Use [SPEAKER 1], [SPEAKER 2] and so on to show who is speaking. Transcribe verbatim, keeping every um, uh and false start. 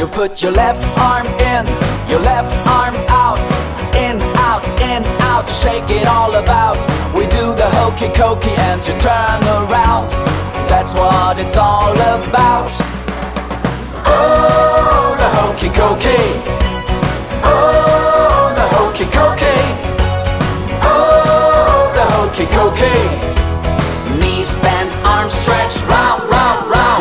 [SPEAKER 1] You put your left arm in, your left arm out, in, out, in, out, shake it all about. We do the hokey cokey and you turn around. That's what it's all about.